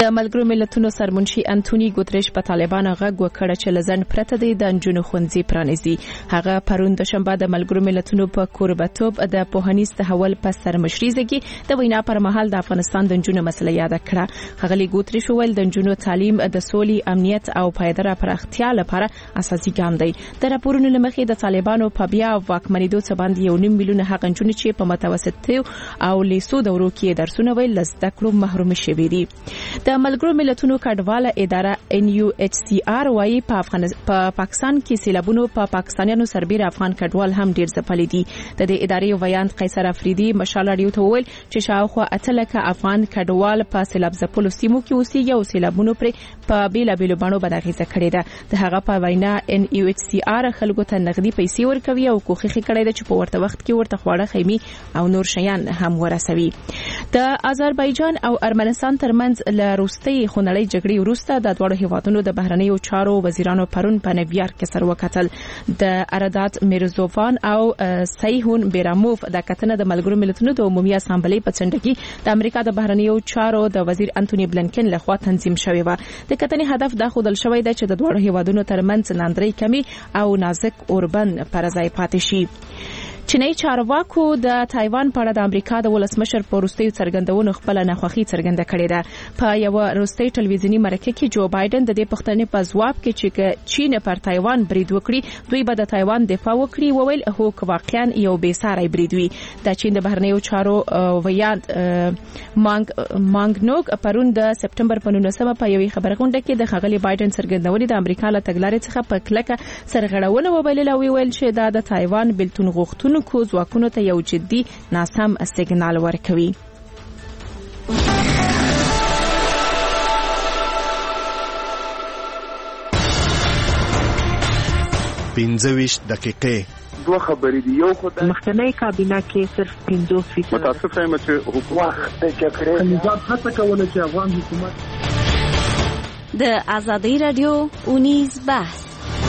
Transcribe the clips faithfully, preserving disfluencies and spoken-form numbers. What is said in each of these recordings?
د ملګرو ملتونو سرمنشي انټونی ګوتریش په طالبانو غږ وکړ چې لزن پرته دی د نجونو ښوونځي پرانیزي. هغه پرون د شنبه د ملګرو ملتونو په کوربتوب د پوهنیز تحول په سرمشريزګي د وینا پر مهال د افغانستان د نجونو مسله یاد کړه. هغه ګوتریش وویل د نجونو تعلیم د سولې، امنیت او پایداره پراختیا لپاره اساسي ګام دی. د راپورونو لمخې د طالبانو په بیا واکمنېدو څخه باندې یو نیم میلیون هغه نجونې چې په متوسط او لیسو دورو کې درسونه ویل لزده کړو محروم شوي دي. د ملګرو ملتونو کډواله اداره ان یو ایچ سی آر وايي په افغانستان په پاکستان کې سیلابونو په پا پاکستانیانو سربېره افغان کډوال هم ډیر ځپلي دي. د دې ادارې ویاند قیصر افریدي مشال اړیو ته وویل چې شاوخوا اتلکه افغان کډوال په سیلاب ځپلو سیمو کې اوسېږي او سیلابونو پر په بیلا بیلو باندې بداغیزه کړې ده. د هغه په وینا ان یو ایچ سی آر خلکو ته نغدي پیسې ورکوي او کوخي کړي ده چې په ورته وخت کې ورته خواړه خیمي او نور شیان هم ورسوي. د آذربایجان او ارمنستان ترمنځ له روستي خونړۍ جګړې وروسته د دوه هیوادونو د بهرنیو چارو وزیرانو پرون په نیویارک کې سره وکتل. د اردات میرزوفان او سایهون بیراموف د کتنه د ملګرو ملتونو د عمومي اسامبلې په څنډه کې د امریکا د بهرنیو چارو د وزیر انټونی بلنکن لخوا تنظیم شوی و. د کتنې هدف دا خودل شوی دی چې د دوه هیوادونو ترمنځ ناندري کمی او نازک اوربن پر ځای پاتې شي. چینی چارواکو د تایوان په اړه د امریکا د ولسمشر په وروستیو څرګندونو خپل ناخوښي څرګنده کړې ده. په یو وروستي ټلویزیونی مرکه کې جو بایدن د دې پوښتنې په ځواب کې چې چین پر تایوان برید وکړي دوی به د تایوان دفاع وکړي وویل هو که واقعا یو بې ساري برید وي. د چین د بهرنیو چارو ویاند مانګ مانګنوګ پرون د سپټمبر په نولسمه په یوې خبرغونډه کې د ښاغلي بایدن څرګندونې د امریکا له تګلارې څخه په کلکه سرغړونه وبلل او ویل چې دا د تایوان بلتون غوښتنو کو ځواکونو ته یو جدي ناسم سیګنال ورکوي. پنځه ویشت دقیقې دوه خبرې دي. یو خدای مخکنی کابینه کې صرف پنځه فیصد متاسف یم چې حکومت د جګړې نظام هڅه کوله چې افغان حکومت د ازادي رادیو اونیز بحث.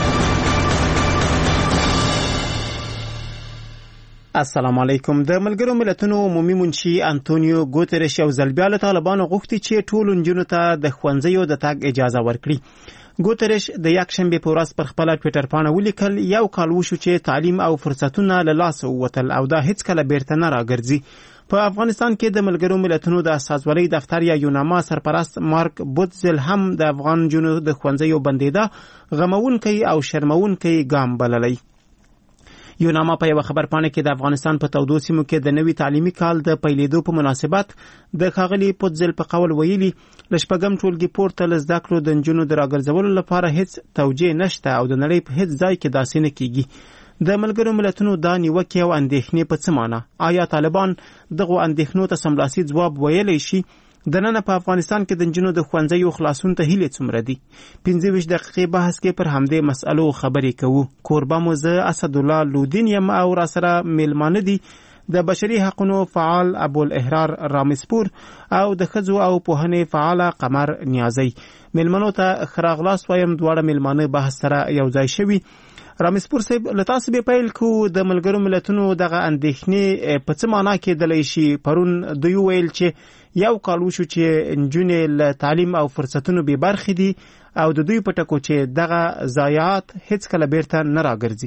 السلام علیکم. د ملګرو ملتونو عمومي منشي انټونیو ګوتریش یو ځل بیا له طالبانو غوښتي چې ټول نجونو ته د ښوونځیو د تګ اجازه ورکړي. ګوتریش د یکشنبه په ورځ پر خپل ټوئیټر باندې ولیکل یو کال وشو چې تعلیم او فرصتونه له لاسه ووتل او دا هیڅ کله بیرته نه راګرځي. په افغانستان کې د ملګرو ملتونو د اساسوالۍ دفتر یا یوناما سرپرست مارک بوتزل هم د افغان جنو د ښوونځیو بندیده غمونکي او شرمونکي ګام بللی. یوناما په یو خبر پاڼه کې د افغانستان په تودو سیمو کې د نوي تعلیمي کال د پیلېدو په مناسبت د ښاغلي پوتزل په قول ویلي لشپږم ټولګي پورته له زده کړو د نجونو د راګرځولو لپاره هیڅ توجیه نشته او د نړۍ په هیڅ ځای کې داسې نه کیږي. د ملګرو ملتونو دا نیوکې او اندېښنې په څه معنی؟ آیا طالبان دغه اندېښنو ته سملاسي ځواب ویلی شي؟ د نن په افغانستان کې د نجونو د ښوونځیو خلاصون ته هیله څومره دي؟ پنځه ویشت دقیقې بحث کې پر همدې مسألو خبرې کوو. کوربه مو زه اسدالله لودین یم او را سره میلمانه دي د بشري حقوقو فعال ابوالاحرار رامسپور او د ښځو او پوهنې فعال قمر نیازی. میلمنو ته ښه راغلاست وایم. دواړه میلمانه بحث سره یو ځای شوي. رامسپور صاحب له تاسو به پیل کوو. د ملګرو ملتونو دغه اندېښنې په څه معنا کېدلی شي؟ پرون دوی ویل چې یو کال وشو چې نجونې له تعلیم او فرصتونو بې برخې دي او د دوی په ټکو چې دغه ضایعات هیڅ کله بیرته نه راګرځي.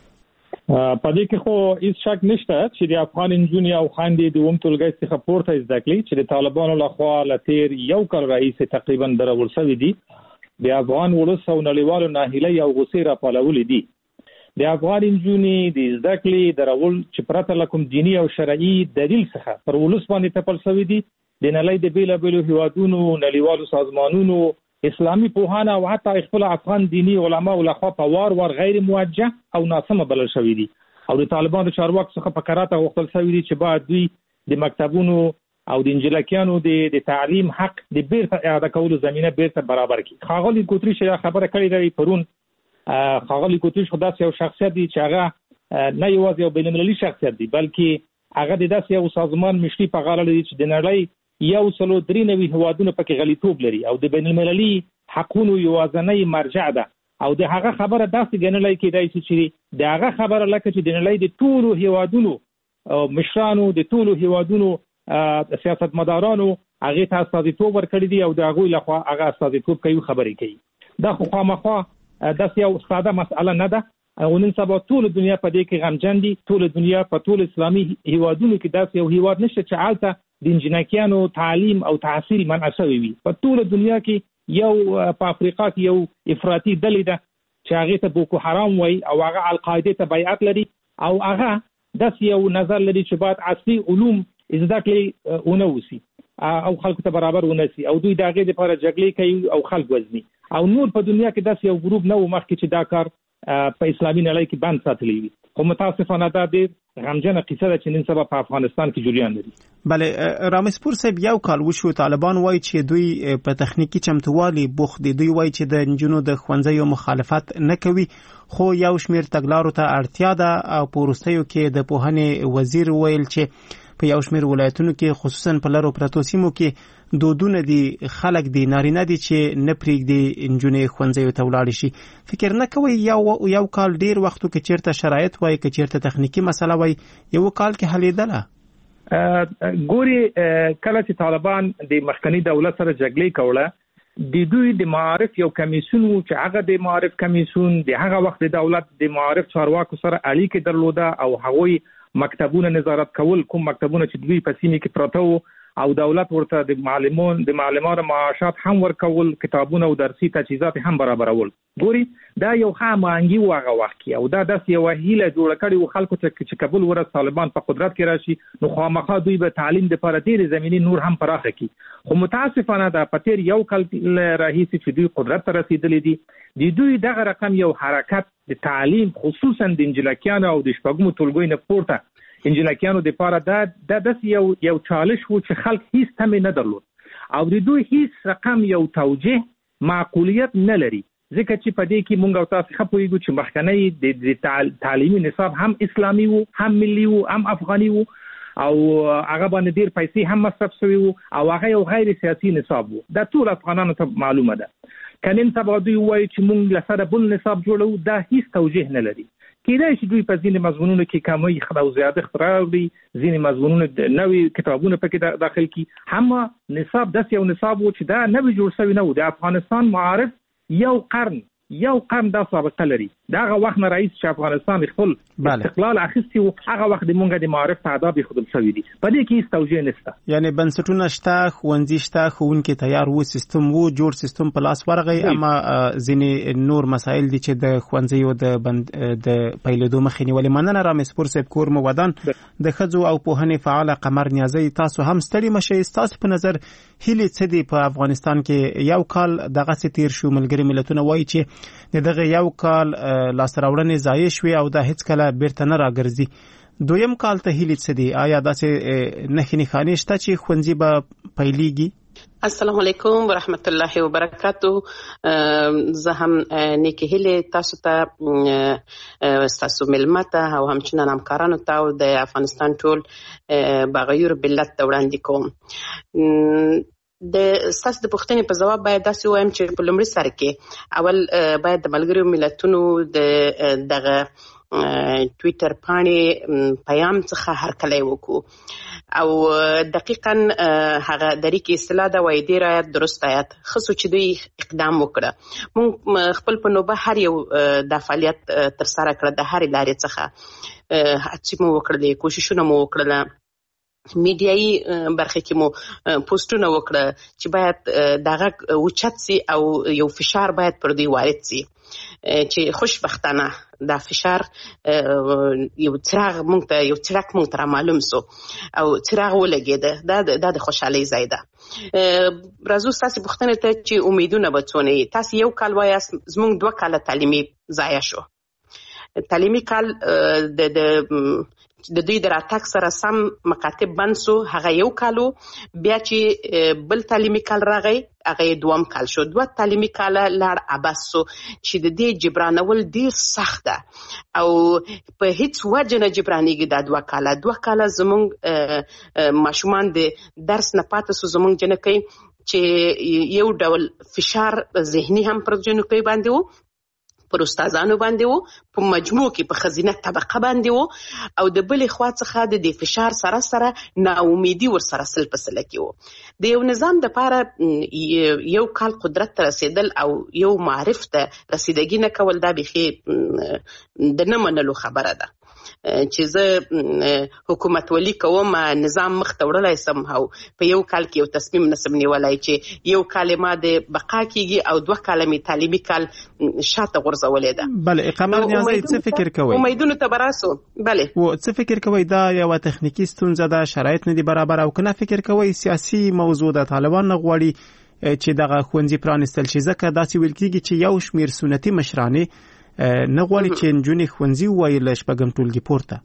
په دې کې خو هیڅ شک نشته چې د افغان نجونې او خویندې د اووم ټولګي څخه پورته زده کړي چې د طالبانو لخوا له تیر یو کال راهیسې تقریبا درول شوي دي د افغان ولس او نړیوالو ناهیلۍ او غوسې راپالولې دي. د افغان نجونې د زده کړې درول چې پرته له کوم دیني او شرعي دلیل څخه پر ولس باندې تپل شوي دي. د نړۍ د بیلابیلو هیوادونو نړیوالو سازمانونو اسلامي پوهانه او حتی خپل افغان دینی علما او لخوا په وار وار غیر موجه او ناسمه بلل شوی دي او د طالبانو چارواکو څخه په کراته غوښتل شوی دي چې باید دوی د مکتبونو او د انجلکیانو د تعلیم حق د بیرته اعاده کولو زمینه بیرته برابر کړي. ښاغلي ګوتریش دا خبره کړې ده پرون. ښاغلي ګوتریش خو داسې یو شخصیت دی چې هغه نه یوازې یو بین‌المللي شخصیت دی بلکې هغه د داسې یو سازمان مشري په غاړه لري چې د نړۍ یو سلو درې نوي هیوادونه پکې غلیتوب لري او د بین‌المللي حقوقو یوازینی مرجع ده او د هغه خبره داسې ګڼلای کېدای شي چې د هغه خبره لکه چې د نړۍ د ټولو هیوادونو مشرانو د ټولو هیوادونو سیاستمدارانو هغه ته استازیتوب ورکړی دی او د هغه لخوا هغه استازیتوب کوي خبرې کوي دا خو خامخا د یو ساده مسأله نه ده او نن سبا ټول دنیا په دې کې غمجن دي ټول دنیا په ټول اسلامي هیوادونو کې داسې یو هیواد نشته چې حالته د انجنیکانو تعلیم او تحصیل منع شوی وي په ټول دنیا کې یو په افریقا کې یو افراطي ډلې ده چې هغه ته بوکو حرام وایي او هغه القاعده ته بیعت لري او هغه داسې یو نظر لري چې باید عصري علوم زده کړي ونوسي او خلکو ته برابر ونسي او دوی د هغې لپاره جګړې کوي او خلک وزني او نور په دنیا کې داسې یو ګروپ نه و مخکې چې دا کار په اسلامي نړۍ کې بند ساتلی وي خو متاسفانه دا ډېر غمجنه قصه ده چې نن سبا په افغانستان کې جریان لري. بله رامسپور صاحب یو کال وشو طالبان وایي چې دوی په تخنیکی چمتووالي بوخت دي دوی وایي چې د نجونو د ښوونځیو مخالفت نه کوي خو یو شمېر تګلارو ته اړتیا ده او په وروستیو کې د پوهنې وزیر ویل چې په یو شمېر ولایتونو کې خصوصا په لرو پرتو سیمو کې دودونه دي خلک دي نارینه دي چې نه پرېږدي نجونې ښوونځیو ته ولاړې شي فکر نه کوئ یو یو کال ډېر وختو کې چېرته شرایط وایي که چېرته تخنیکي مسله وایي یو کال کې حلېدله ګوري کله چې طالبان د مخکني دولت سره جګړې کوله د دوی د معارف یو کمیسیون و چې هغه د معارف کمیسیون د هغه وخت د دولت د معارف چارواکو سره اړیکې درلوده او هغوی مکتبونه نظارت کول کوم مکتبونه چې دوی په سیمه کې پراته وو او دولت ورته د معلمون د معلمانو معاشات هم ورکول کتابونه او درسي تجهیزات هم برابرول ګوري دا یو خامانګي واغه وخت کې او دا د یو هیله جوړ کړي او خلکو ته چې قبول ورس طالبان په قدرت کې راشي نو خامخا دوی به تعلیم د لپاره ډېر زميني نور هم پراخه کړي خو متاسفانه دا پتیر یو کال راهیسي چې دوی قدرت ته رسیدلې دي د دوی دغه رقم یو حرکت د تعلیم خصوصا د انجلکیانو او د شپږمو ټولګي نه پورته انجلکیانو د لپاره دا د یو یو چالش وو چې خلک هیڅ تمه نه درلود او د دوی هیڅ رقم یو توجیه معقولیت نه لري ځکه چې په دې کې مونږ او تاسو خپويږو چې مخکنی د تعلیمي نصاب هم اسلامي وو هم ملي وو هم افغاني وو او هغه باندې ډیر پیسې هم مصرف شوی وو او هغه یو غیر سیاسي نصاب وو دا ټول افغانانو ته معلومه ده کله سبا دوی وایي چې مونږ لسره بل نصاب جوړو دا هیڅ توجیه نه لري کېدای شي دوی په ځینې مضمونونو کې کمی خو زیاده اختراع وي ځینې مضمونونه نوې کتابونه پکې داخل کی هم نصاب داس یو نصاب و چې دا نوې جوړ شوی نه و د افغانستان معارف یو قرن یو قرن دا سابقه لري دا هغه وخت نه رئیس چې افغانستان خپل استقلال اخیستی و هغه وخت د مونږ د معارف تعداد خودل شوی دي په دې کې هیڅ توجیه نشته یعنی بنسټونه شته ښوونځي شته ښوونکي تیار وو سیستم وو جوړ سیستم په لاس ورغی اما ځینې نور مسایل دي چې د ښوونځیو د بند د پیلېدو مخې نیولې مننه رامسپور صاحب کور مو ودان د ښځو او پوهنې فعاله قمر نیازی تاسو هم ستړي مشئ تاسو په نظر هیلې څه دي په افغانستان کې یو کال دغه تیر شو ملګری ملتونه وایي چې دغه یو کال لاسراوړنې ضایع شوې او دا هیڅ کله بیرته نه راګرځي دویم کال ته هیلې څه دي آیا داسې نښې نښانې شته چې ښوونځي به پیلېږي؟ السلام علیکم ورحمت الله وبرکاته زه هم نیکې هیلې تاسو ته تاسو ملمه ته او همچنان همکارانو ته او د افغانستان ټول بغیر ملت ته وړاندې کوم د ساس د پښتنې په جواب باید داسې وایم چې په لومړي سر کې اول باید د ملګرو ملتونو د دغه ټویټر باندې پیغام څخه هرکلی وکړو او دقیقاً هغه د ریکې اصطلاح د وای دی رایت درست آیت خصو چې دوی اقدام وکړه مونږ خپل په نوبه هر یو د فعالیت تر سره کړ د هر لارې څخه هڅې مو وکړلې کوششونه مو وکړل میډیایي برخه کې مو پوسټونه وکړه چې باید دغه اوچت سي او یو فشار باید پر دوی وارد سي چې خوشبختانه دا فشار یو څراغ مونږ ته یو څراغ مونږ ته معلوم سو او څراغ ولګید دا د خوشحالي ځای ده. راځو تاسو پوښتنه ته چې امیدونه بچونه تاسو یو کال وایاست زمونږ دوه کاله تعلیمي ضایع شو تعلیمي کال د د د دوی د راتګ سره سم مکاتب بند سو هغه یو کالو بیا چې بل تعلیمي کال راغی هغه دوم کال شو دوه تعلیمي کال لار عباس سو چې د دې جبرانول ډیر سخت ده او په هیڅ وجه نه جبرانیږي دا دوه کال دوه کال زمونږ ماشومان د درس نه پاتې سو زمونږ جنکې چې یو ډول فشار ذهني هم پر جنکې باندې وو پر استادانو باندې وو، په مجموع کې په خزینه طبقه باندې وو، او د بلې خوا څخه د فشار سره سره ناامیدي ورسره سل په سله کې وو. د یو نظام دپاره یو کال قدرت ته رسېدل او یو معرف ته رسیدګي نه کول دا بیخي د نه منلو خبره ده چې زه حکومت ولی کوم نظام مخ ته وړلی سم او په یو کال کې یو تصمیم نسم نیولی چې یو کال ما د بقا کېږي او دوه کاله مې تعلیمي کال شاته غورځولی ده. بله قمر نیازی څه فکر کوئ؟ امیدونو ته به راسو. بله و څه فکر کوئ دا یوه تخنیکي ستونزه ده، شرایط نه دي برابر، او که نه فکر کوئ سیاسي موضوع ده، طالبان نه غواړي چې دغه ښوونځي پرانیستل شي، ځکه داسې ویل کېږي چې یو شمېر سنتي مشرانې نه غواړي چې نجونې ښوونځي ووایي له شپږم ټولګي پورته.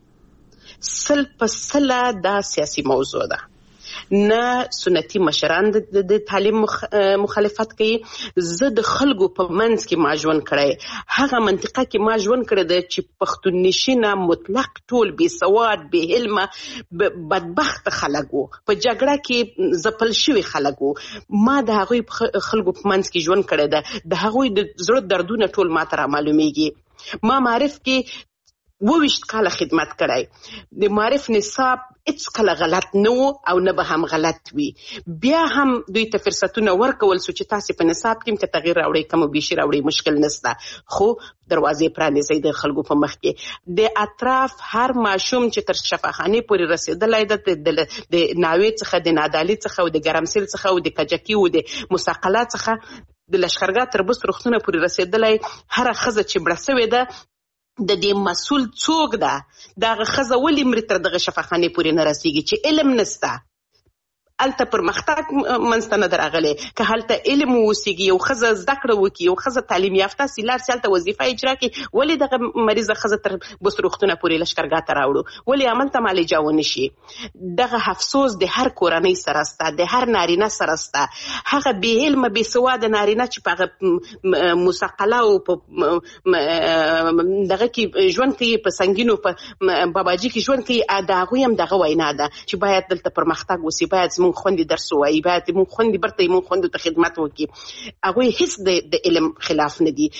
سل په سله دا سیاسي موضوع ده، نه سنتي مشران د تعلیم مخالفت کوي. زه د خلکو په منځ کې ما ژوند کړی، هغه منطقه کې ما ژوند کړی ده چې پښتون نشینه مطلق ټول بې سواد بې علمه بدبخت خلک وو، په جګړه کې ځپل شوي خلک وو. ما د هغوی خلکو په منځ کې ژوند کړی ده، د هغوی د زړه دردونه ټول ما ته را معلومیږي. ما معرف کې وویشت کاله خدمت کړی، د معرف نصاب هیڅ کله غلط نه و او نه به هم غلط وي. بیا هم دوی ته فرصتونه ورکول سو چې تاسې په نصاب کې که تغییر راوړئ کم و بیشي راوړئ مشکل نشته، خو دروازې پرانیزئ د خلکو په مخ کې. د اطراف هر ماشوم چې تر شفاخانې پورې رسېدلی ده د ناوې څخه د نادالي څخه او د ګرمسیل څخه او د کجکي او د مساقله څخه د لشکرګاه تر بست روغتونه پورې رسېدلی، هره ښځه چې مړه سوې ده د دې مسؤل څوک ده؟ دغه ښځه ولې مري تر دغه شفاخانې پورې نه رسېږي چې علم نسته؟ هلته پرمختګ منځته نه راغلی. که هلته علم واوسېږي، یو ښځه زده کړه وکړي، یو ښځه تعلیم یافته سي، لاړ سي هلته وظیفه اجرا کړي، ولې دغه مریضه ښځه تر بست روغتونه پورې لشکرګاه ته راوړو؟ ولې هملته معالجه ونه شي؟ دغه افسوس د هر کورنۍ سره سته، د هر نارینه سره سته. هغه بې علمه بې سواده نارینه چې په هغه مسقله او په دغه کې ژوند کوي، په سنګینو په باباجي کې ژوند کوي، د هغوی هم دغه وینا ده چې باید دلته پرمختګ وسي، باید زموږ خوندې درس ووایي، باید موږ خوندې برته موږ خوندو ته خدمت وکړي. هغوی هیڅ د علم خلاف نه دي.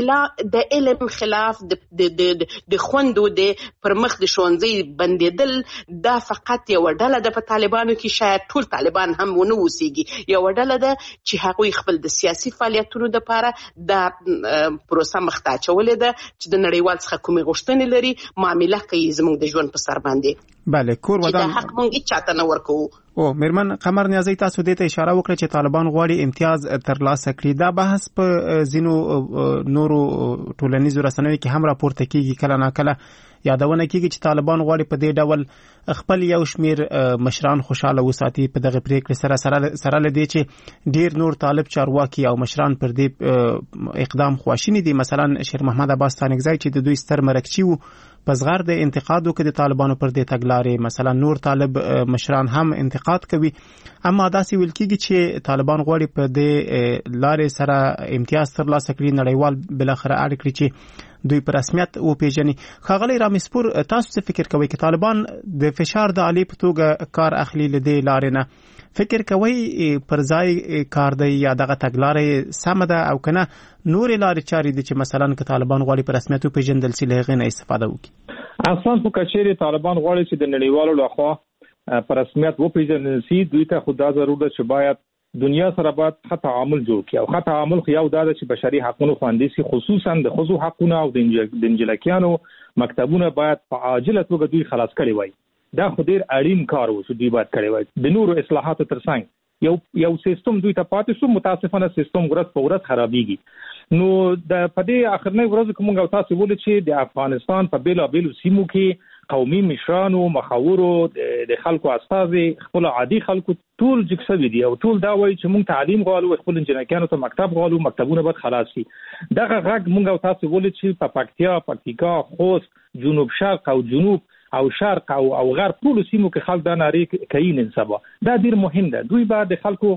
د علم خلاف د خوندو د پر مخ د ښوونځي بندېدل دا فقط یوه ډله ده په طالبانو کې، شاید ټول طالبان هم ونه اوسېږي، یوه ډله ده چې هغوی خپل د سیاسي فعالیتونو دپاره دا پروسه مخ ته اچولې ده چې د نړیوال څخه کومې غوښتنې لري، معامله کوي زموږ د ژوند په سر باندې. بله کور ودان چې دا حق مونږ هیڅ چاته نه ورکوو. او میرمن قمر نیازی تاسو دې ته اشاره وکړه چې طالبان غواړي امتیاز ترلاسه کړي. دا بحث په ځینو نورو ټولنیزو رسنیو کې هم راپورته کیږي، کله نا کله یادونه کیږي چې طالبان غواړي په دې ډول خپل یو شمیر مشران خوشاله وساتي. په دغه پریکړې سره سره لدی چې ډیر نور طالب چارواکي او مشران پر دې اقدام خواشینی دي. مثلا شیر محمد عباس تانکزی چې د دوی ستر مرکچی وو په زغر د انتقادو کې د طالبانو پر دې تګلارې، مثلا نور طالب مشران هم انتقاد کوي. اما داسې ویل کېږي چې طالبان غواړي په دې لارې سره امتیاز ترلاسه کړي، نړیوال بالاخره اړ کړي چې دوی په رسمیت وپیژني. ښاغلی رامیسپور، تاسو څه فکر کوئ چې طالبان د فشار د آلې په توګه کار اخلي له دې لارې نه؟ فکر کوئ پر ځای کار دی یا دغه تګلارې سمه ده، او که نه نورې لارې چارې دي چې مثلا که طالبان غواړي په رسمیت وپیژندل سي له هغې نه استفاده وکړي؟ اصلا خو که چیرې طالبان غواړي چې د نړیوالو لخوا په رسمیت وپیژندل سي، دوی ته خو دا ضرور ده چې باید دنیا سره باید ښه تعامل جوړ کړي. او ښه تعامل خو یو دا ده چې بشري حقونو خوندي سي، خصوصا د ښځو حقونه او د نجلکیانو مکتبونه باید په عاجله توګه دوی خلاص کړي وای. دا خو ډیر اړین کار و چې دوی باید کړی وای. د نورو اصلاحاتو ترڅنګ یو یو سیستم دوی ته پاتې شو، متاسفانه سیستم ورځ په ورځ خرابېږي. نو د په دې اخرنۍ ورځو کې موږ تاسو ولې چې د افغانستان په بیلابیلو سیمو کې قومي مشرانو، مخاورو، د خلکو استازي، خپل عادي خلکو ټول جکسوي دي او ټول دا وایي چې موږ تعلیم غواړو، خپل انجنیرانو ته مکتب غواړو، مکتبونه باید خلاص شي. دغه غږ موږ تاسو ولې چې په پکتیا، پکتیکا، خوست، جنوب شرق او جنوب او شرق او او غرب ټول سیمو کې خلک دا نارې کوي نن سبا. دا ډیر مهم ده. دوی باید د خلکو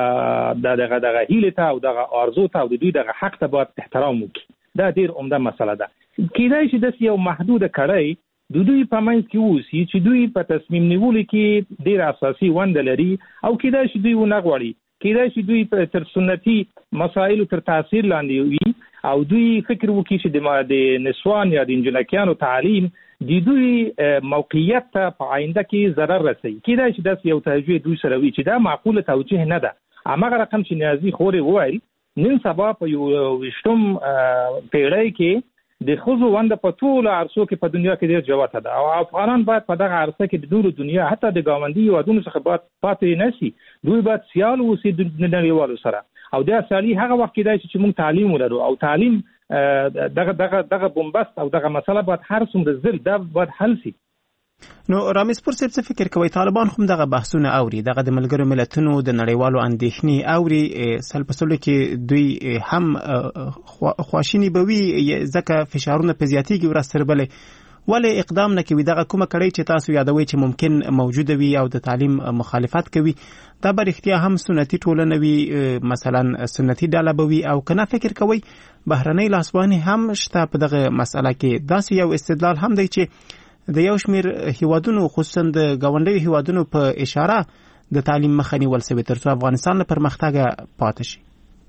د دغه دغه هیله ته او دغه ارزو ته او د دوی دغه حق ته باید احترام وکړي. دا ډیر عمده مسله ده. کېدای شي د یو محدود کړی د دوی په منځ کې اوسي چې دوی په تصمیم نیولو کې ډیر اساسي ونډه لري، او کېدای شي دوی ونه غواړي، کېدای شي دوی تر سنتي مسایلو تر تاثیر لاندې وي او دوی فکر وکړي چې د نسوان یا د انجلکیانو تعلیم د دوی موقعیت ته په آینده کې ضرر رسوي. کېدای شي داسې یو توجیه دوی سره وي چې دا معقوله توجیه نه ده. هماغه رقم چې نیازي خورې وویل، نن سبا په یو ویشتم پیړۍ کې د ښځو ونده په ټوله عرصو کې په دنیا کې ډېر جوته ده او افغانان باید په دغه عرصه کې د نورو دنیا حتی د ګاونډي هېوادونو څخه باید پاتې نه شي. دوی باید سیال واوسي د نړیوالو سره او دا سیالي هغه وخت کېدای شي چې موږ تعلیم ولرو او تعلیم دغه دغه دغه بومبست او دغه مسله باید هر څومره ځل دا باید حل شي. نو رامسپور صاحب څه فکر کوي طالبان هم دغه بحثونه اوري، دغه د ملګرو ملتونو د نړیوالو اندېښنې اوري، سل په سلو کې دوی هم خواشینی بوي ځکه فشارونه په زیاتېږي ورځ تر بلې، ولې اقدام نه کوي؟ دغه کومه کړۍ چې تاسو یادوي چې ممکن موجوده وي او د تعلیم مخالفت کوي، دا به رښتیا هم سنتي ټولنه وي، مثلا سنتي ډله به وي، او کنه فکر کوي بهرنۍ لاسوهنې هم شته په دغه مسله کې؟ داسې یو استدلال هم دی چې د یو شمیر هیوادونو خصوصا د ګاونډیو هیوادونو په اشاره د تعلیم مخه نیول شوې ترڅو افغانستان له پرمختګ پاتې شي.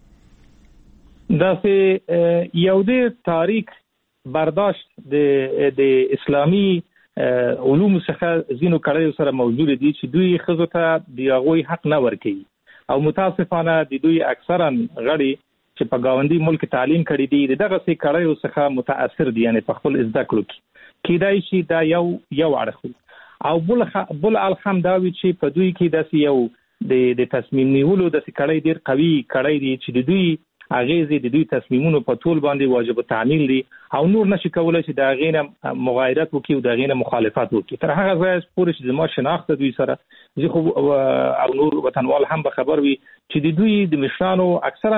داسې یو د تاریخ برداشت د د اسلامي علوم څخه ځینو کړیو سره موجود دي چې دوی ښځو ته د هغوی حق نه ورکوي او متاسفانه د دوی اکثرا غړي چې په ګاونډي ملک تعلیم کړي دي دغسې کړیو څخه متاثر دي، یعنی په خپل زده کړو کې کېدای شي دا یو یو اړخ او بل بل الحم دا وي چې په دوی کې داسې یو د د تصمیم نیولو داسې کړی ډېر قوي کړی دی چې د دوی اغیزې د دوی تصمیمونو په ټول باندې واجب التعمیل دي او نور نشي کولای چې د هغې نه مغایرت وکړي او د هغې نه مخالفت وکړي. تر هغه ځایه پورې چې زما شناخت دوی سره زه خو او نور وطنوال هم به خبر وي چې د دوی د مشرانو اکثرا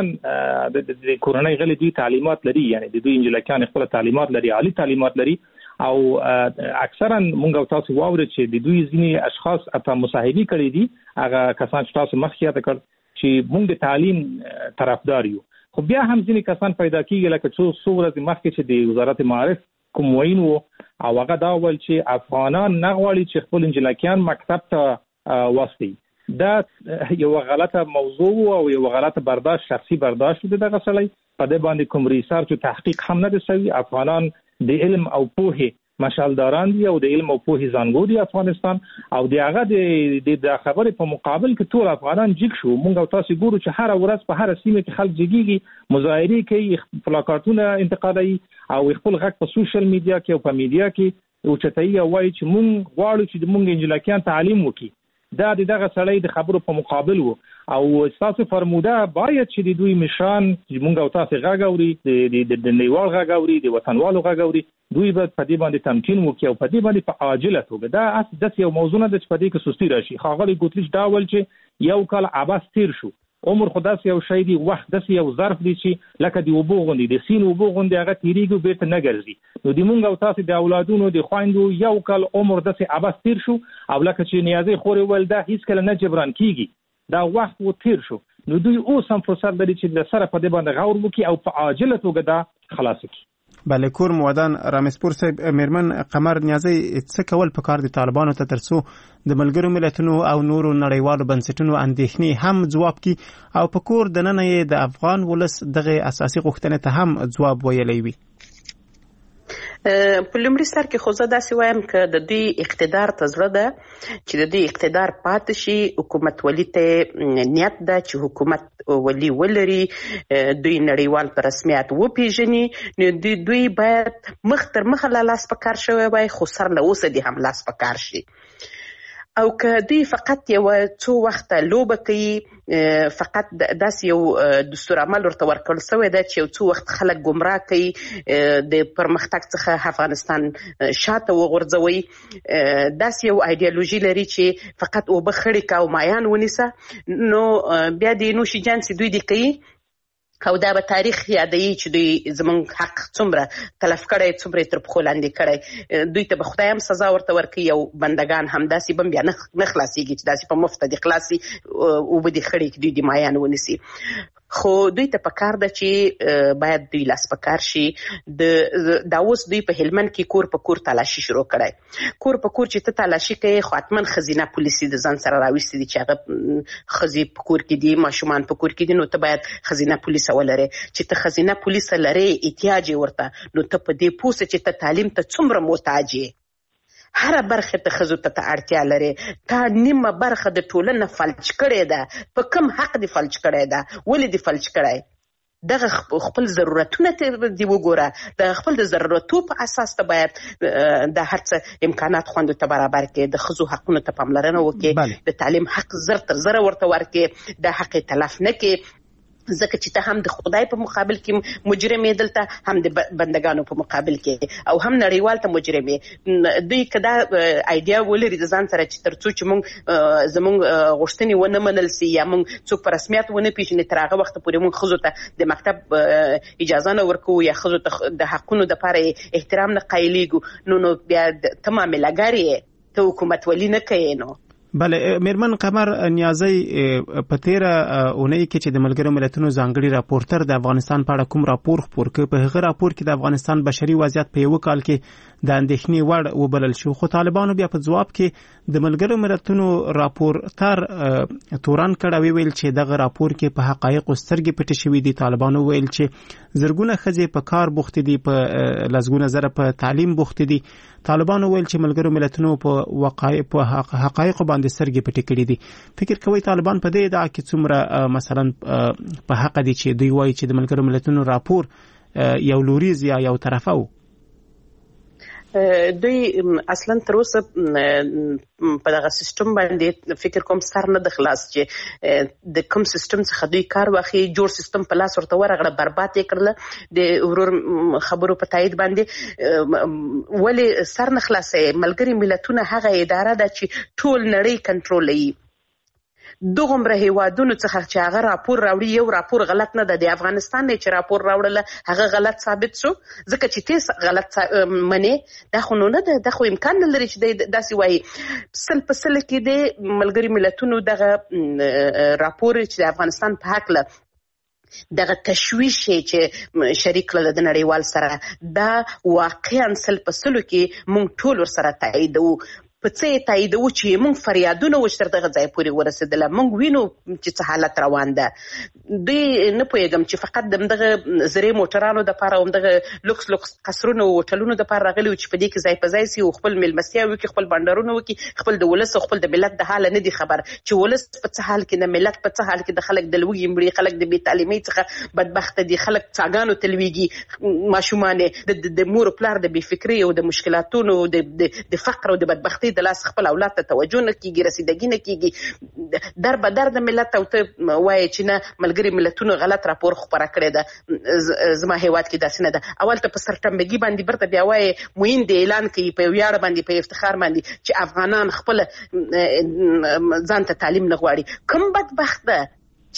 د کورنۍ غړي دوی تعلیمات لري، یعنی د دوی انجلکیان خپل تعلیمات لري، عالی تعلیمات لري او اکثرا مونږ او تاسو واورئ چې د دوی ځینې اشخاص په مصاحبې کړي دي، هغه کسان چې تاسو مخکې یاد کړ چې مونږ د تعلیم طرفدار یو، خو بیا هم ځینې کسان پیدا کېږي لکه څو څو ورځې مخکې چې د وزارت معارف کوم وین و او هغه دا ویل چې افغانان نه غواړي چې خپل انجلکیان مکتب ته واستي. دا یو غلطه موضوع او یو غلطه برداشت، شخصي برداشت دی دغه سړی، په دې باندې کوم ریسرچ او تحقیق هم نه دی شوی. افغانان د علم او پوهې مشالداران دي او د علم او پوهې زانګو دي افغانستان، او د هغه د د خبرې په مقابل کې ټول افغانان جګ شو. مونږ او تاسو ګورو چې هر ورځ په هر سیمه کې خلک جګیږي، مظاهرې کوي، پلاکارتونه انتقادوي او خپل غږ په سوشل میډیا کې او په میډیا کې اوچتایي او وایي چې مونږ غواړو چې د مونږ انجلکیان تعلیم وکړي. دا د دغه سړی د خبرو په مقابل وو او تاسو فرموده باید چې د دوی مشران چې مونږ او تاسو غږ اوري، د د نړیوال غږ اوري، د وطنوالو غږ اوري، دوی باید په دې باندې تمکین وکړي او په دې باندې په عاجله توګه دا اس د یو موضوع نه د په دې کې سستی راشي. ښاغلی ګوتلیش دا ول چې یو کال عباس تیر شو، عمر خو داسې یو شی دی، وخت داسې یو ظرف دی چې لکه د اوبو غوندې د سیند اوبو غوندې هغه تېرېږي بیرته نه ګرځي. نو د مونږ او تاسو د اولادونو د خویندو یو کال عمر داسې عباس تیر شو او لکه چې نیازۍ خورې ویل دا هېڅکله نه جبران کېږي، دا وخت و تیر شو. نو دوی اوس هم فرصت لري چې د سره په دې باندې غور وکړي او په عاجله توګه دا خلاص کړي. بله کور موادان رامسپور صاحب، میرمن قمر نیازۍ څه کول پکار دي طالبانو ته ترڅو د ملګرو ملتونو او نورو نړیوالو بنسټونو اندېښنې هم ځواب کړي او په کور دننه یې د افغان ولس دغه اساسي غوښتنې ته هم ځواب ویلی وي؟ په لومړي سر کې خو زه داسې وایم که د دوی اقتدار ته زړه ده چې د دوی اقتدار پاتې شي، حکومت ولي ته نیت ده چې حکومت ولي ولري، دوی نړیوال په رسمیت وپیژني، نو دوی باید مخ تر مخه له لاس په کار شوی وای، خو سر له اوسه دې هم لاس په کار شي. او که دوی فقط یو څو وخته لوبه کوي، فقط داسې یو دستور عمل ورته ورکړل شوی ده چې یو څو وخت خلک ګمراه کوي، د پرمختګ څخه افغانستان شاته وغورځوي، داسې یو ایډیالوژي لري چې فقط اوبه خړې کا او مایان ونیسه، نو بیا د نوشي جان چې دوی دې کوي او دا به تاریخ یادوي چې دوی زموږ حق څومره تلف کړی، څومره تر پښو لاندې کړی، دوی ته به خدای هم سزا ورته ورکوي او بندګان هم داسې به بیا نه خلاصېږي چې داسې په مفته دې خلاصي اوبه دې خړې دوی دې مایان ونیسي. خو دوی ته پکار ده چې باید دوی لاس پکار شي د دا اوس دوی په هلمند کې کور په کور تلاشي شروع کړای کور په کور چې ته تلاشي کوي خو حتمن خزینه پولیسي د ځان سره راوستي دي چې هغه خزي په کور کې دي ماشومان په کور کې دي نو ته باید خزینه پولیس ولري چې ته خزینه پولیس لري احتیاج ورته نو ته په دې پوسه چې ته تعلیم ته څومره محتاج یې هر برخه ته خزو ته اړتیا لري تا نیمه برخه د ټولنه فلج کړي ده په کم حق دی فلج کړي ده ولې دی فلج کړي دغه خپل ضرورتونه ته دی وګوره د خپل د ضرورتو په اساس ته باید د هرڅه امکانات خوندو ته برابر کړي د خزو حقونو ته پاملرنه وکړي د تعلیم حق زر تر زر ورته ورکړي د حق تلف نه کړي ځکه چې ته هم د خدای په مقابل کې مجرم یې دلته هم د بندگانو په مقابل کې او هم نړیوال ته مجرم یې دوی کدا ایډیا ولري د ځان سره چې ترڅو چې موږ زموږ غوښتنې ونه منل سي یا موږ څوک په رسمیت ونه پیژني تر هغه وخت پورې موږ خزو ته د مکتب اجازه نه ورکو یا خزو ته د حقونو د لپاره احترام نه قایلیږو نو نو بیا تمام لګاري ته حکومت ولی نه کوي نو بله میرمن قمر نیازی په تیره اونۍ کې چې د ملګرو ملتونو ځانګړي راپورټر د افغانستان په اړه کوم راپور خپور کړ په هغه راپور کې د افغانستان بشري وضعیت په یو کال کې د اندېښنې وړ وبلل شو خو طالبانو بیا په ځواب کې د ملګرو ملتونو راپورټر تورن کړه ویل چې دغه راپور کې په حقایقو سترګې پټې شوې دي طالبانو ویل چې زرګونه ښځې په کار بوخت دي په لزګونه زره په تعلیم بوخت دي طالبانو ویل چې ملګرو ملتونو په وقایع په حقایق باندې سرګې پټې کړې دي فکر کوي طالبان په دې ادعا کې څومره مثلا په حق دي چې دوی وایي چې د ملګرو ملتونو راپور یو لوریز یا یو طرفه و دوی اصلا تر اوسه په دغه سیستم باندې فکر کوم سر نه د خلاص چې د کوم سیستم څخه دوی کار واخی جوړ سیستم په لاس ورته ورغله برباد یې کړل د ورور خبرو په تایید باندې ولی سر نه خلاصې ملګری ملتونه هغه اداره ده چې ټول نړۍ کنټرولوي دغه هیوادونو څخه چې هغه راپور راوړي یو راپور غلط نه ده د افغانستان نه چې راپور راوړل هغه غلط ثابت شو ځکه چې تیس غلط منی دا خو نه ده د خو امکان نه لري چې داسې وایي سل په سل کې د ملګری ملتونو دغه راپور چې د افغانستان په حق له دغه تشویش چې شریک له د نړیوال سره دا واقعا سل په سلو کې مونږ ټول سره تاییدو په څه تاییدو چې مونږ فریادونه وشتر دغه ځای پورې ورسېدل مونږ وینو چې څه حالت روان ده دوی نه پوهېږم چې فقط دغه زړې موټرانو د پاره هم دغه لوکس لوکس قصرونو او هوټلونو د پاره راغلي چې په دې کې ځای په ځای سي او خپل ملمستیا وکړي خپل بانډارونه وکړي خپل د ولس او خپل د ملت د حال نه دي خبر چې ولس په څه حال کې د ملت په څه حال کې د خلک د لوږې مړي خلک د بې تعلیمۍ څخه بدبخت دي خلک څاګانو تلويږي ماشومان د مور پلار د بې فکرۍ او د مشکلاتونو د فقر او د بدبختۍ د لاس خپل اولاد ته توجه نه کیږي رسیدګي نه کیږي در به در د ملت او ته وایي چې نه ملګری ملتونو غلط راپور خبره کړې ده زما هیواد کې داسې نه ده اول ته په سرټمبګي باندې برته بیا وایي موین د اعلان کوي په ویاړ باندې په افتخار باندې چې افغانان خپل ځان ته تعلیم نه غواړي کوم بدبخت ده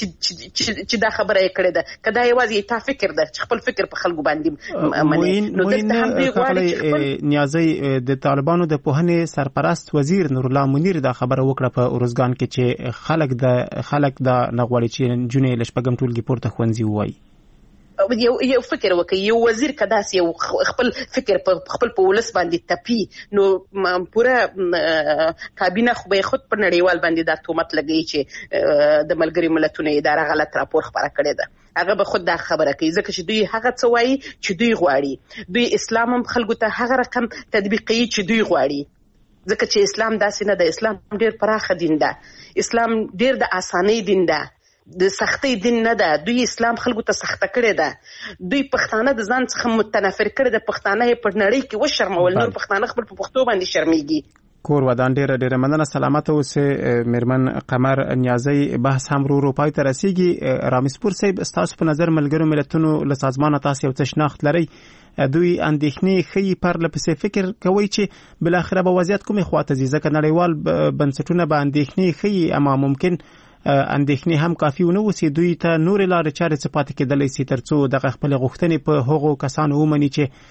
چې دا خبره یې کړې ده کدا یوازې تا فکر ده چې خپل فکر په خلکو باندې مني نو دلته هم دوی غواړي چې نیازی د طالبانو د پوهنې سرپرست وزیر نور الله منیر دا خبره وکړه په اورزګان کې چې خلک د خلک د نغواړي چې جنې لشپګم ټولګي پورته خوندزي وایي یو یو فکر وکي یو وزیر کداس یو خپل فکر خپل په ولس باندې تپی نو پوره کابینه خو به خود پر نړیوال باندې دا تهمت لګی چې د ملګری ملتونو اداره غلط راپور خبره کړې ده هغه به خود دا خبره کوي ځکه چې دوی هغه څه وایي چې دوی غواړي دوی اسلام هم خلکو ته هغه رقم تطبیقي چې دوی غواړي ځکه چې اسلام داسې نه ده اسلام ډیر پراخه دین ده اسلام ډیر د اسانۍ دین ده د سختۍ دین نه ده دوی اسلام خلکو ته سخته کړې ده دوی پښتانه د ځان څخه متنفر کړي د پښتانه په نړۍ کې وشرمول نور پښتانه خپل په پښتو باندې شرمېږي کور ودان ډیره ډیره مننه سلامت اوسه میرمن قمر نیازی بحث هم رو رو پای ته رسیږي رامیسپور صاحب تاسو په نظر ملګرو ملتونو له سازمان تاسو یو څه شناخت لري دوی اندېښنې خې پر لپسې فکر کوي چې بل اخره به وضعیت کومه خواته ځي ځکه نړیوال بنسټونه به اندېښنې خې اما ممکن اندېښنې هم کافي ونه وسی دوی ته نور لارې چارې څه پاتې کېدلی سي ترڅو دغه خپل غوښتنې په هغو کسانو ومني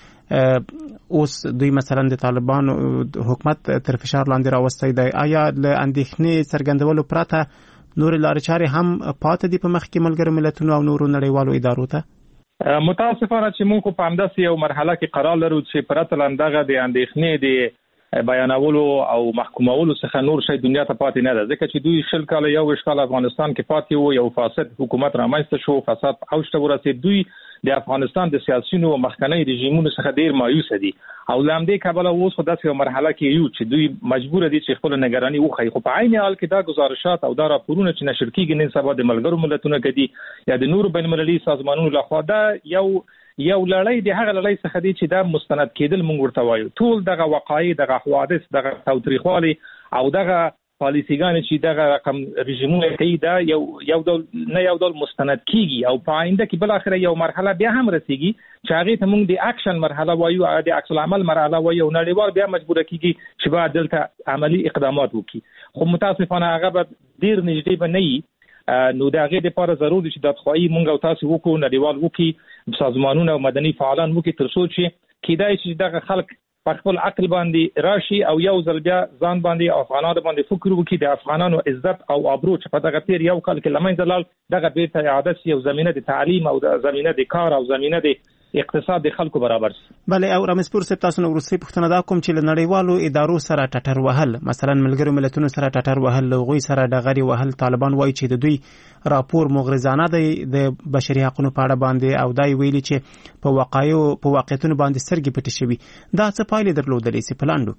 چې اوس دوی مثلا د طالبانو حکومت تر فشار لاندې راوستی دی آیا له اندېښنې څرګندولو پرته نور لارې چارې هم پاتې دي په مخ کې ملګرو ملتونو او نورو نړیوالو ادارو ته؟ متاسفانه چې موږ په همداسې یو مرحله کې قرار لرو چې پرته لندغه د اندېښنې د بیانولو او محکومولو څخه نور شي دنیا ته پاتې نه ده، ځکه چې دوی شل کال یو وشکال افغانستان کې پاتې وو، یو فاسد حکومت رامنځته شو، فساد اوج ته ورسېد. دوی د افغانستان د سیاسيونو او مخکنی رژیمونو څخه ډیر مایوس دي او لامدې کابل اوس خو داسې یو مرحله کې یو چې دوی مجبور دي چې خپل نگرانی وخی. خو په عین حال کې دا گزارشات او دا راپورونه چې نشر کیږي نن سبا د ملګرو ملتونو کې دي یا د نورو بین المللي سازمانونو لخوا دا یو یو لړۍ د هغه لړۍ څخه دي چې دا مستند کېدل موږ ورته وایو. ټول دغه وقایع، دغه حوادث، دغه تاوتریخوالي او دغه پالیسیګان چې دغه رقم رژیمونه کوي دا یو یو ډول نه یو ډول مستند کیږي او په آینده کې بل اخر یو مرحله بیا هم رسیږي چې هغه ته موږ د اکشن مرحله وایو، د عکس العمل مرحله وایو. نړیوال بیا مجبور کیږي چې باید دلته عملی اقدامات وکړي. خو متاسفانه هغه به ډیر نږدې به نه وي. نو دا غي د لپاره ضروري چې د خوایي مونږ او تاسو وکړو، نړیوال وکړي، سازمانونه او مدني فعالان وکړي تر څو چې کیدای شي دغه خلک په خپل عقل باندې راشي او یو ځل بیا ځان باندې او افغانانو باندې فکر وکړي د افغانانو عزت او ابرو چې په دغه تیر یو کال کې لمنځه لاړ دغه بیرته اعاده شي او زمينه د تعلیم او د زمينه د کار او زمينه د اقتصاد د خلکو برابر شي. بله او رامسپور صاحب تاسو نو ورسې پښتنه دا کوم چې نړیوالو ادارو سره ټټر وهل، مثلا ملګرو ملتونو سره ټټر وهل، لغوي سره ډغري وهل، طالبان وایي چې د دوی راپور مغرضانه دی د بشري حقوقو په اړه باندې او دای ویلي چې په واقعیو په واقعیتونو باندې سترګې پټې شوي. دا څه پایلې درلودلې سي پلاندو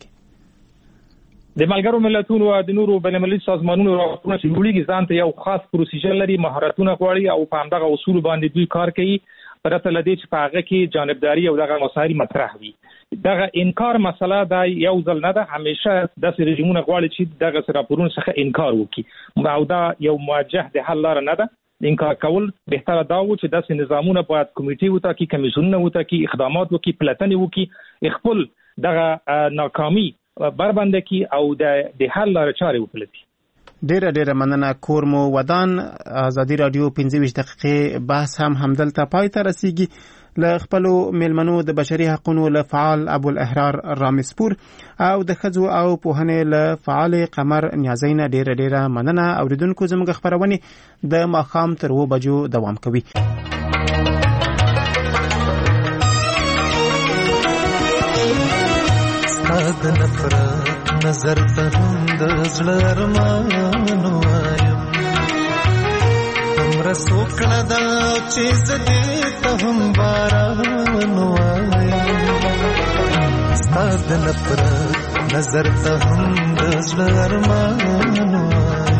کې؟ د ملګرو ملتونو او د نورو بین المللي سازمانونو راپورونه چې وړيږي ځان ته یو خاص پروسیجر لري، مهارتونه غواړي او په همدغه اصول باندې دوی کار کوي. پرته لدی چې په هغه کې جانبداري او دغه مسایل مطرح وي. دغه انکار مسله دا یو ځل نه ده، همیشه د رژیمونو غواړي چې دغه راپورونه څخه انکار وکړي او دا یو موجه د حل لار نه ده. انکار کول بهتره دا و چې داسې نظامونه باید کمیټې وټاکي، کمیسیونونه وټاکي، اقدامات وکړي، پلټنې وکړي، خپل دغه ناکامي بربنده کی او د حل لار چارې وپلټي. ډیره ډیره مننه. کور مو ودان ازادي رادیو پنځه ویشت دقیقې بحث هم همدلته پای ته رسیږي. له خپل میلمنو د بشري حقوقو له فعال ابو الاحرار رامسپور او د خځو او پوهنې له فعال قمر نیازینا ډیره ډیره مننه. اوریدونکو زموږ خبرونه د ماخام تر و بجو دوام کوي. ستاد نفرت نظر ته هم د زړه ارمانو وایم، تمره سوکړه دا چې زدې ته هم باران وایم. ستاد نفرت نظر ته هم د زړه ارمانو وایم.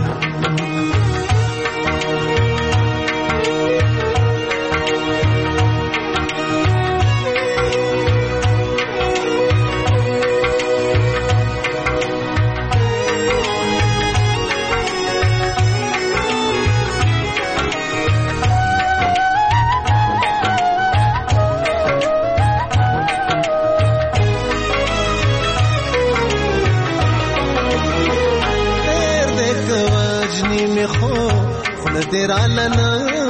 دیر علنا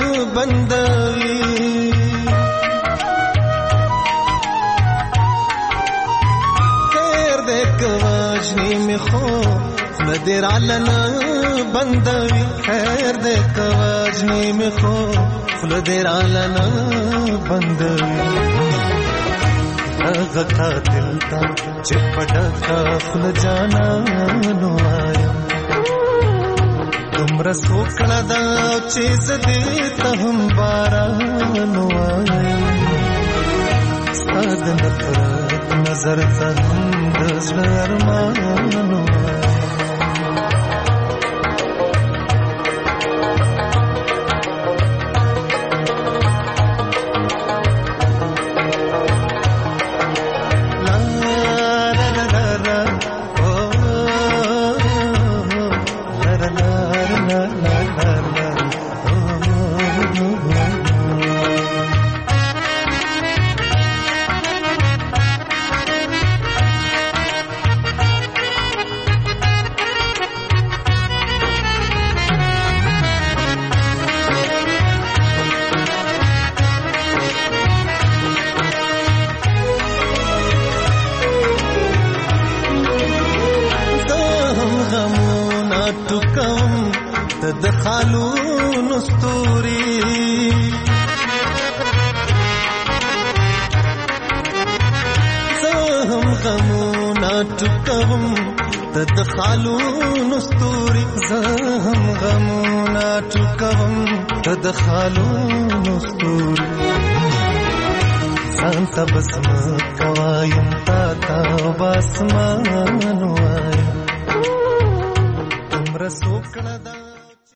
بندوی دیر دیکھ واجنی میں خو دیر علنا بندوی خیر دیکھ واجنی میں خو دیر علنا بندوی غتا دل تا چپڑا کا فل جانا نوایا تمره سوکړه دا چې زدې ته هم باران وایم. ستاد نفرت نظر ته هم د زړه ارمان وایم. د خالونو ستوري زه هم غمونه ټکوم د خالونو ستوري زه هم غمونه ټکوم د خالونو ستوري ځان ته بسم کوایم تا تا باسمان وایم تمره سوکړه